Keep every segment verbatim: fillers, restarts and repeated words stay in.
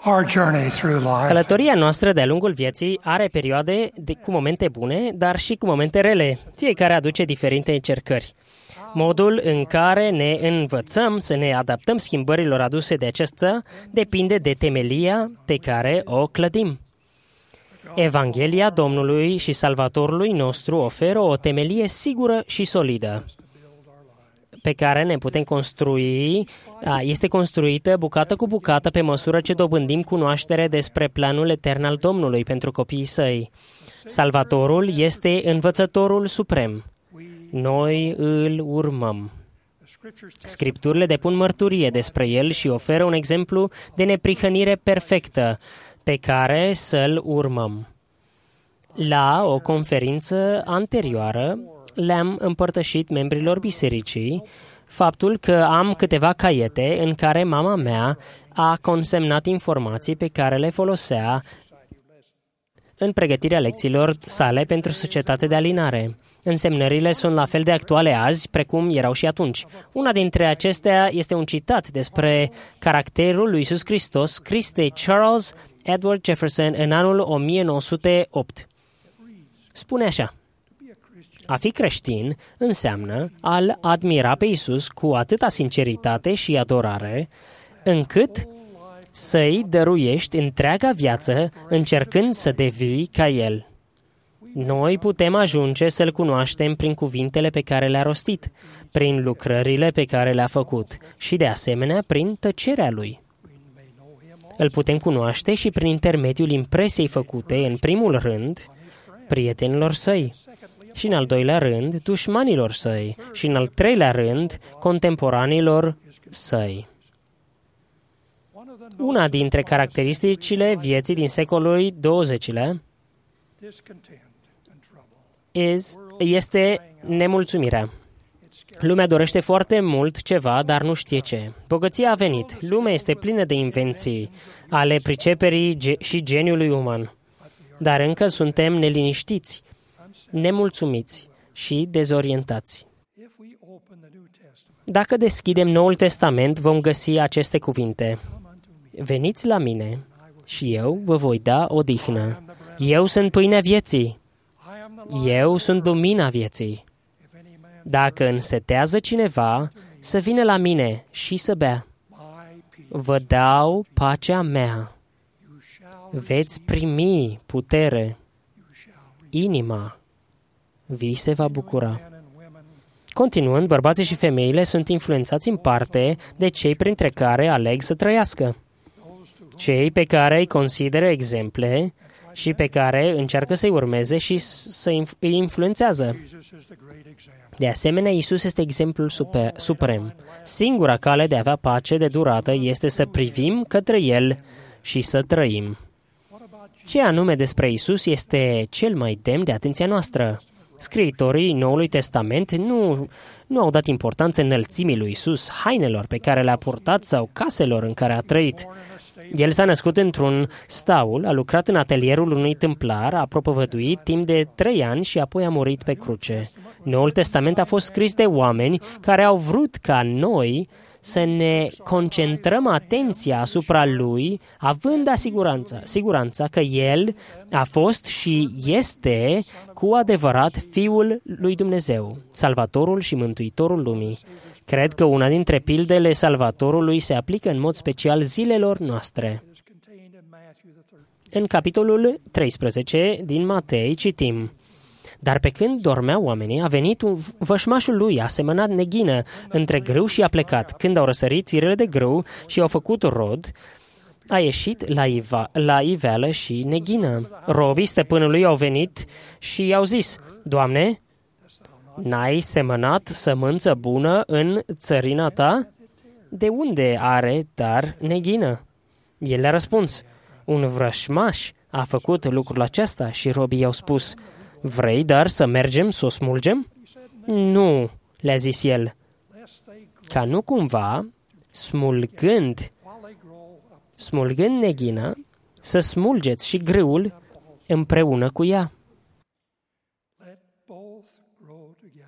our journey through life. Călătoria noastră de-a lungul vieții are perioade de, cu momente bune, dar și cu momente rele. Fiecare aduce diferite încercări. Modul în care ne învățăm să ne adaptăm schimbărilor aduse de acesta depinde de temelia pe care o clădim. Evanghelia Domnului și Salvatorului nostru oferă o temelie sigură și solidă pe care ne putem construi, este construită bucată cu bucată pe măsură ce dobândim cunoaștere despre planul etern al Domnului pentru copiii săi. Salvatorul este învățătorul suprem. Noi îl urmăm. Scripturile depun mărturie despre el și oferă un exemplu de neprihănire perfectă pe care să-l urmăm. La o conferință anterioară, le-am împărtășit membrilor bisericii faptul că am câteva caiete în care mama mea a consemnat informații pe care le folosea în pregătirea lecțiilor sale pentru societate de alinare. Însemnările sunt la fel de actuale azi precum erau și atunci. Una dintre acestea este un citat despre caracterul lui Iisus Hristos scris de Charles Edward Jefferson în anul o mie nouă sute opt. Spune așa: a fi creștin înseamnă a-L admira pe Iisus cu atâta sinceritate și adorare, încât să-i dăruiești întreaga viață încercând să devii ca El. Noi putem ajunge să-L cunoaștem prin cuvintele pe care le-a rostit, prin lucrările pe care le-a făcut și, de asemenea, prin tăcerea Lui. Îl putem cunoaște și prin intermediul impresiei făcute, în primul rând, prietenilor săi, și în al doilea rând, dușmanilor săi, și în al treilea rând, contemporanilor săi. Una dintre caracteristicile vieții din secolului douăzeci-lea este nemulțumirea. Lumea dorește foarte mult ceva, dar nu știe ce. Bogăția a venit. Lumea este plină de invenții ale priceperii ge- și geniului uman. Dar încă suntem neliniștiți, nemulțumiți și dezorientați. Dacă deschidem Noul Testament, vom găsi aceste cuvinte: veniți la mine și eu vă voi da odihnă. Eu sunt pâinea vieții. Eu sunt lumina vieții. Dacă însetează cineva, să vină la mine și să bea. Vă dau pacea mea. Veți primi putere. Inima vi se va bucura. Continuând, bărbații și femeile sunt influențați în parte de cei printre care aleg să trăiască. Cei pe care îi consideră exemple și pe care încearcă să-i urmeze și să îi influențează. De asemenea, Iisus este exemplul super, suprem. Singura cale de a avea pace de durată este să privim către El și să trăim. Ce anume despre Iisus este cel mai demn de atenția noastră? Scriitorii Noului Testament nu, nu au dat importanță înălțimii lui Iisus, hainelor pe care le-a purtat sau caselor în care a trăit. El s-a născut într-un staul, a lucrat în atelierul unui tâmplar, a propovăduit timp de trei ani și apoi a murit pe cruce. Noul Testament a fost scris de oameni care au vrut ca noi să ne concentrăm atenția asupra Lui, având asiguranța, siguranța că El a fost și este cu adevărat Fiul lui Dumnezeu, Salvatorul și Mântuitorul lumii. Cred că una dintre pildele Salvatorului se aplică în mod special zilelor noastre. În capitolul treisprezece din Matei citim: dar pe când dormeau oamenii, a venit un vășmașul lui, a semănat neghină între grâu și a plecat. Când au răsărit firele de grâu și au făcut rod, a ieșit la, iva, la iveală și neghină. Robii stăpânului au venit și i-au zis: Doamne, n-ai semănat sămânță bună în țărina ta? De unde are dar neghină? El le-a răspuns: un vrășmaș a făcut lucrul acesta. Și robii i-au spus: vrei dar să mergem să o smulgem? Nu, le-a zis el, ca nu cumva, smulgând, smulgând neghina, să smulgeți și grâul împreună cu ea.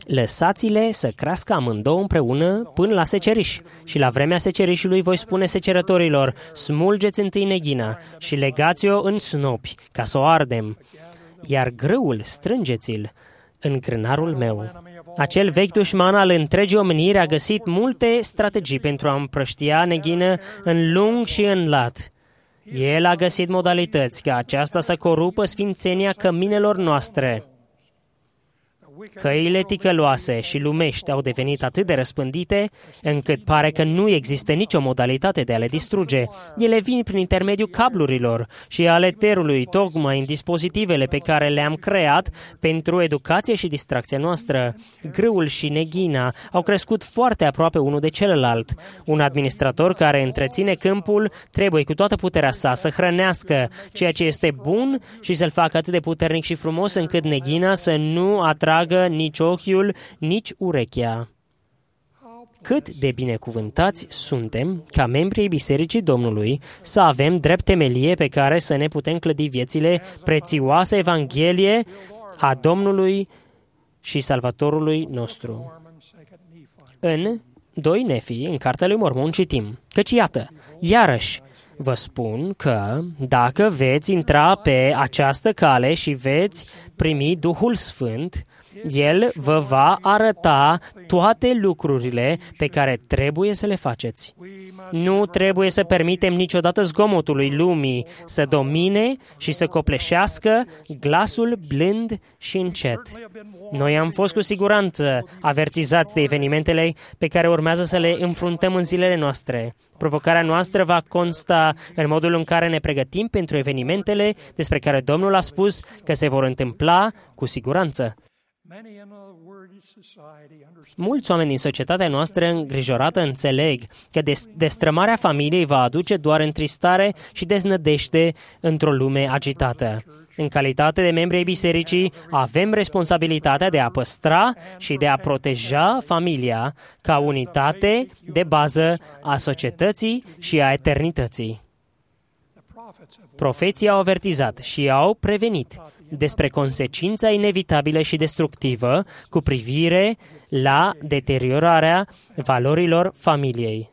Lăsați-le să crească amândouă împreună până la seceriș. Și la vremea secerișului voi spune secerătorilor, smulgeți întâi neghina și legați-o în snopi, ca să o ardem, iar grâul strângeți-l în grânarul meu. Acel vechi dușman al întregii omeniri a găsit multe strategii pentru a împrăștia neghină în lung și în lat. El a găsit modalități ca aceasta să corupă sfințenia căminelor noastre. Căile ticăloase și lumești au devenit atât de răspândite, încât pare că nu există nicio modalitate de a le distruge. Ele vin prin intermediul cablurilor și ale eterului, tocmai în dispozitivele pe care le-am creat pentru educație și distracția noastră. Grâul și neghina au crescut foarte aproape unul de celălalt. Un administrator care întreține câmpul trebuie cu toată puterea sa să hrănească ceea ce este bun și să-l facă atât de puternic și frumos încât neghina să nu atragă nici ochiul, nici urechea. Cât de binecuvântați suntem, ca membri ai Bisericii Domnului, să avem drept temelie pe care să ne putem clădi viețile prețioasă Evanghelie a Domnului și Salvatorului nostru. În doi Nefi, în Cartea lui Mormon, citim, căci iată, iarăși, vă spun că dacă veți intra pe această cale și veți primi Duhul Sfânt, El vă va arăta toate lucrurile pe care trebuie să le faceți. Nu trebuie să permitem niciodată zgomotului lumii să domine și să copleșească glasul blând și încet. Noi am fost cu siguranță avertizați de evenimentele pe care urmează să le înfruntăm în zilele noastre. Provocarea noastră va consta în modul în care ne pregătim pentru evenimentele despre care Domnul a spus că se vor întâmpla cu siguranță. Mulți oameni din societatea noastră îngrijorată înțeleg că destrămarea familiei va aduce doar întristare și deznădejde într-o lume agitată. În calitate de membri ai bisericii, avem responsabilitatea de a păstra și de a proteja familia ca unitate de bază a societății și a eternității. Profeții au avertizat și au prevenit despre consecința inevitabilă și destructivă cu privire la deteriorarea valorilor familiei.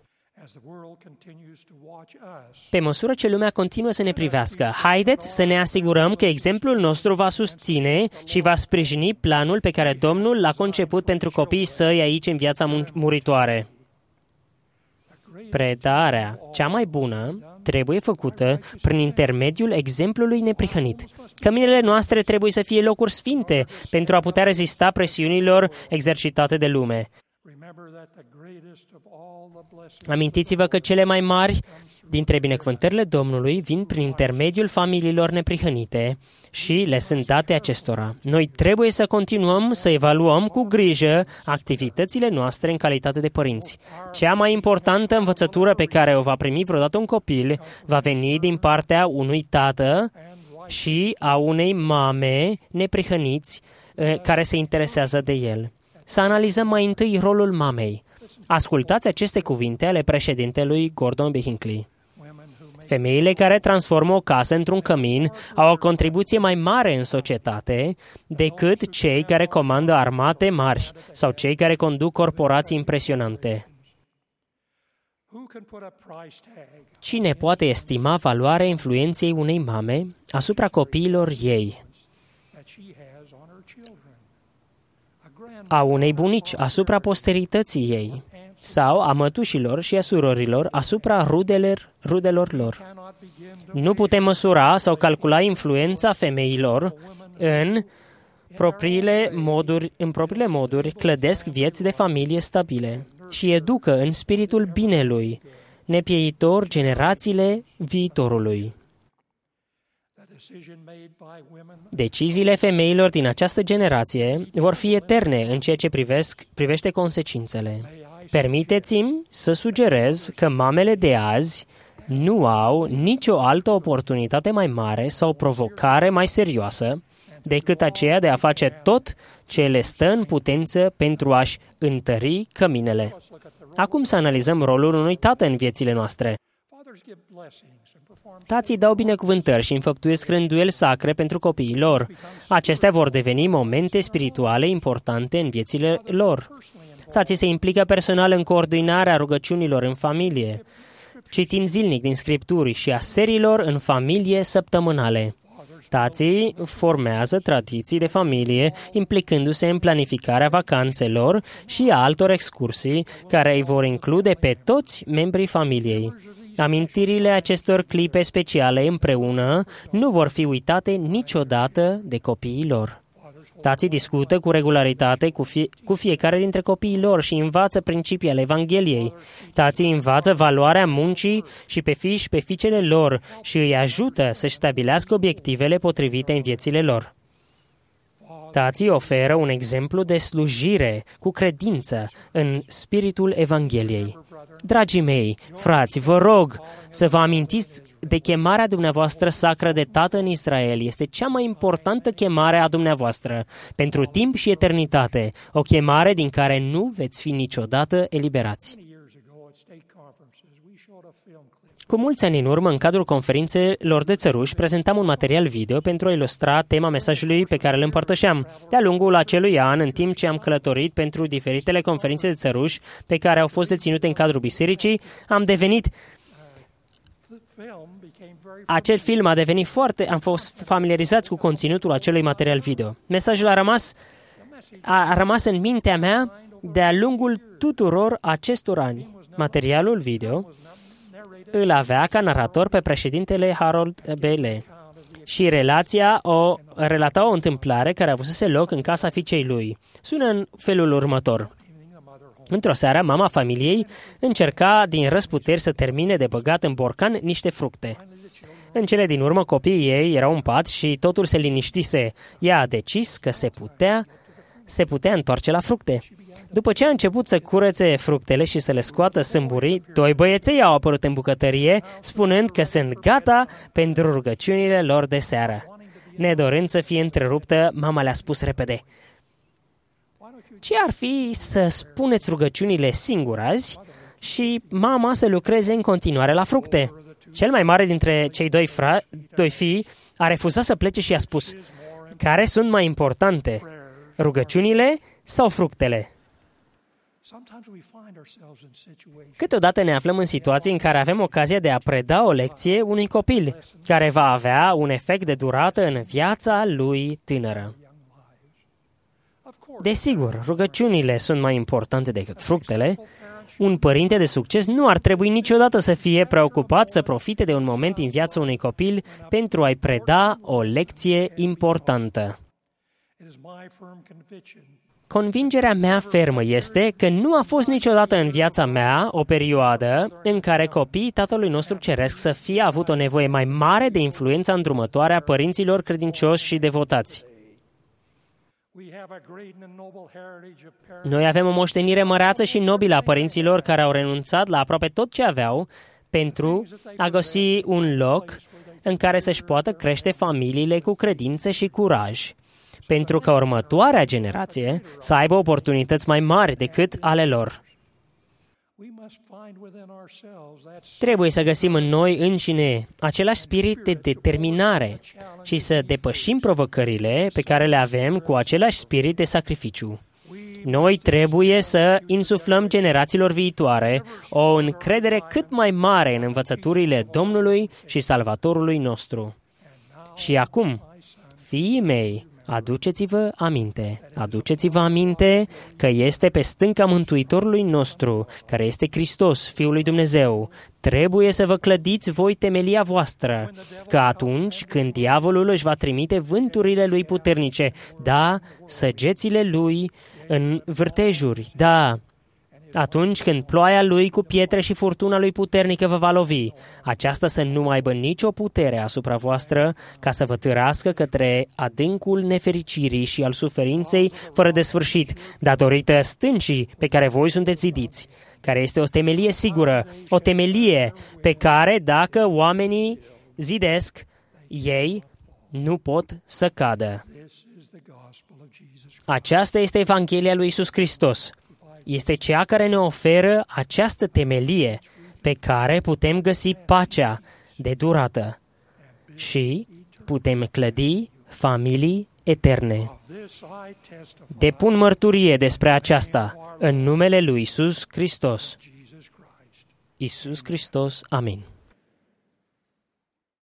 Pe măsură ce lumea continuă să ne privească, haideți să ne asigurăm că exemplul nostru va susține și va sprijini planul pe care Domnul l-a conceput pentru copiii săi aici în viața muritoare. Predarea cea mai bună trebuie făcută prin intermediul exemplului neprihănit. Căminele noastre trebuie să fie locuri sfinte pentru a putea rezista presiunilor exercitate de lume. Amintiți-vă că cele mai mari dintre binecuvântările Domnului vin prin intermediul familiilor neprihănite și le sunt date acestora. Noi trebuie să continuăm să evaluăm cu grijă activitățile noastre în calitate de părinți. Cea mai importantă învățătură pe care o va primi vreodată un copil va veni din partea unui tată și a unei mame neprihăniți care se interesează de el. Să analizăm mai întâi rolul mamei. Ascultați aceste cuvinte ale președintelui Gordon B. Hinckley. Femeile care transformă o casă într-un cămin au o contribuție mai mare în societate decât cei care comandă armate mari sau cei care conduc corporații impresionante. Cine poate estima valoarea influenței unei mame asupra copiilor ei? A unei bunici asupra posterității ei? Sau a mătușilor și a surorilor asupra rudelor, rudelor lor. Nu putem măsura sau calcula influența femeilor în propriile moduri, în propriile moduri clădesc vieți de familie stabile și educă în spiritul binelui, nepieitor generațiile viitorului. Deciziile femeilor din această generație vor fi eterne în ceea ce privesc, privește consecințele. Permiteți-mi să sugerez că mamele de azi nu au nicio altă oportunitate mai mare sau provocare mai serioasă decât aceea de a face tot ce le stă în putință pentru a-și întări căminele. Acum să analizăm rolul unui tată în viețile noastre. Tații dau binecuvântări și înfăptuiesc rânduieli sacre pentru copiii lor. Acestea vor deveni momente spirituale importante în viețile lor. Tații se implică personal în coordonarea rugăciunilor în familie, citind zilnic din Scripturi și a serilor în familie săptămânale. Tații formează tradiții de familie, implicându-se în planificarea vacanțelor și a altor excursii, care îi vor include pe toți membrii familiei. Amintirile acestor clipe speciale împreună nu vor fi uitate niciodată de copiii lor. Tații discută cu regularitate cu, fie, cu fiecare dintre copiii lor și învață principii ale Evangheliei. Tații învață valoarea muncii și pe fii și pe fiicele lor și îi ajută să-și stabilească obiectivele potrivite în viețile lor. Tații oferă un exemplu de slujire cu credință în spiritul Evangheliei. Dragii mei, frați, vă rog să vă amintiți de chemarea dumneavoastră sacră de tată în Israel. Este cea mai importantă chemare a dumneavoastră pentru timp și eternitate, o chemare din care nu veți fi niciodată eliberați. Cu mulți ani în urmă, în cadrul conferințelor de țăruși, prezentam un material video pentru a ilustra tema mesajului pe care îl împărtășeam. De-a lungul acelui an, în timp ce am călătorit pentru diferitele conferințe de țăruși pe care au fost deținute în cadrul bisericii, am devenit... Acel film a devenit foarte... Am fost familiarizați cu conținutul acelui material video. Mesajul a rămas, a rămas în mintea mea de-a lungul tuturor acestor ani. Materialul video îl avea ca narator pe președintele Harold B. Lee și relația o relata o întâmplare care avusese loc în casa fiicei lui. Sună în felul următor. Într-o seară, mama familiei încerca din răzputeri să termine de băgat în borcan niște fructe. În cele din urmă, copiii ei erau în pat și totul se liniștise. Ea a decis că se putea, se putea întoarce la fructe. După ce a început să curețe fructele și să le scoată sâmburii, doi băieței au apărut în bucătărie, spunând că sunt gata pentru rugăciunile lor de seară. Nedorând să fie întreruptă, mama le-a spus repede: ce ar fi să spuneți rugăciunile singur azi și mama să lucreze în continuare la fructe? Cel mai mare dintre cei doi, fra- doi fii a refuzat să plece și a spus: care sunt mai importante, rugăciunile sau fructele? Câteodată ne aflăm în situații în care avem ocazia de a preda o lecție unui copil, care va avea un efect de durată în viața lui tânără. Desigur, rugăciunile sunt mai importante decât fructele. Un părinte de succes nu ar trebui niciodată să fie preocupat să profite de un moment în viața unui copil pentru a-i preda o lecție importantă. Convingerea mea fermă este că nu a fost niciodată în viața mea o perioadă în care copiii Tatălui nostru Ceresc să fie avut o nevoie mai mare de influența îndrumătoare a părinților credincioși și devotați. Noi avem o moștenire măreață și nobilă a părinților care au renunțat la aproape tot ce aveau pentru a găsi un loc în care să-și poată crește familiile cu credință și curaj, pentru ca următoarea generație să aibă oportunități mai mari decât ale lor. Trebuie să găsim în noi înșine același spirit de determinare și să depășim provocările pe care le avem cu același spirit de sacrificiu. Noi trebuie să insuflăm generațiilor viitoare o încredere cât mai mare în învățăturile Domnului și Salvatorului nostru. Și acum, fiii mei, aduceți-vă aminte, aduceți-vă aminte că este pe stânca Mântuitorului nostru, care este Hristos, Fiul lui Dumnezeu. Trebuie să vă clădiți voi temelia voastră, că atunci când diavolul își va trimite vânturile lui puternice, da, săgețile lui în vârtejuri, da, atunci când ploaia lui cu pietre și furtuna lui puternică vă va lovi, aceasta să nu mai aibă nicio putere asupra voastră ca să vă târască către adâncul nefericirii și al suferinței fără de sfârșit, datorită stâncii pe care voi sunteți zidiți, care este o temelie sigură, o temelie pe care, dacă oamenii zidesc, ei nu pot să cadă. Aceasta este Evanghelia lui Iisus Hristos. Este cea care ne oferă această temelie pe care putem găsi pacea de durată și putem clădi familii eterne. Depun mărturie despre aceasta în numele lui Iisus Hristos. Iisus Hristos, amin.